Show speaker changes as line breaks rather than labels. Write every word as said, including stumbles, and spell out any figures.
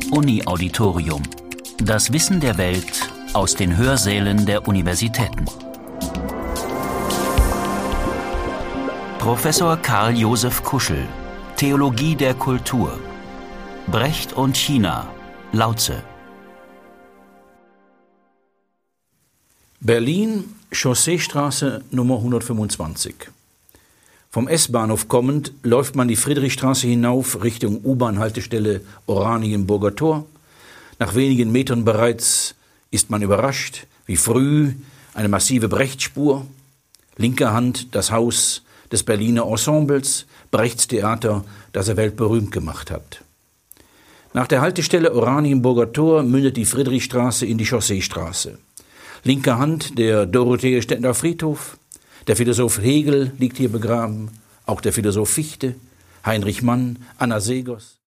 Uni-Auditorium. Das Wissen der Welt aus den Hörsälen der Universitäten. Professor Karl Josef Kuschel, Theologie der Kultur. Brecht und China, Laozi.
Berlin, Chausseestraße Nummer hundertfünfundzwanzig. Vom S-Bahnhof kommend läuft man die Friedrichstraße hinauf Richtung U-Bahn-Haltestelle Oranienburger Tor. Nach wenigen Metern bereits ist man überrascht, wie früh eine massive Brecht-Spur. Linker Hand das Haus des Berliner Ensembles, Brechts Theater, das er weltberühmt gemacht hat. Nach der Haltestelle Oranienburger Tor mündet die Friedrichstraße in die Chausseestraße. Linker Hand der Dorotheenstädter Friedhof. Der Philosoph Hegel liegt hier begraben, auch der Philosoph Fichte, Heinrich Mann, Anna Segers.